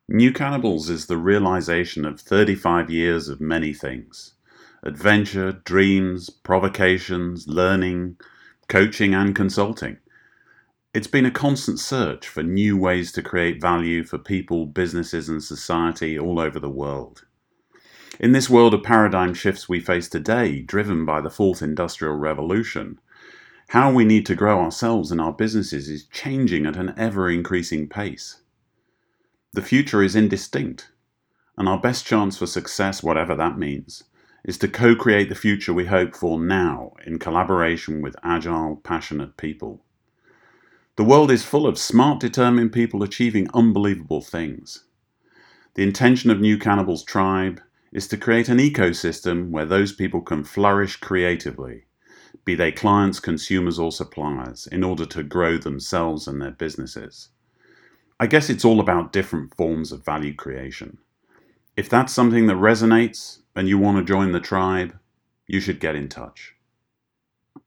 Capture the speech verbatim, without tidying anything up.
New Cannibals is the realization of thirty-five years of many things: adventure, dreams, provocations, learning, coaching, and consulting. It's been a constant search for new ways to create value for people, businesses, and society all over the world. In this world of paradigm shifts we face today, driven by the fourth industrial revolution, how we need to grow ourselves and our businesses is changing at an ever-increasing pace. The future is indistinct, and our best chance for success, whatever that means, is to co-create the future we hope for now in collaboration with agile, passionate people. The world is full of smart, determined people achieving unbelievable things. The intention of New Cannibals Tribe is to create an ecosystem where those people can flourish creatively, be they clients, consumers, or suppliers, in order to grow themselves and their businesses. I guess it's all about different forms of value creation. If that's something that resonates and you want to join the tribe, you should get in touch.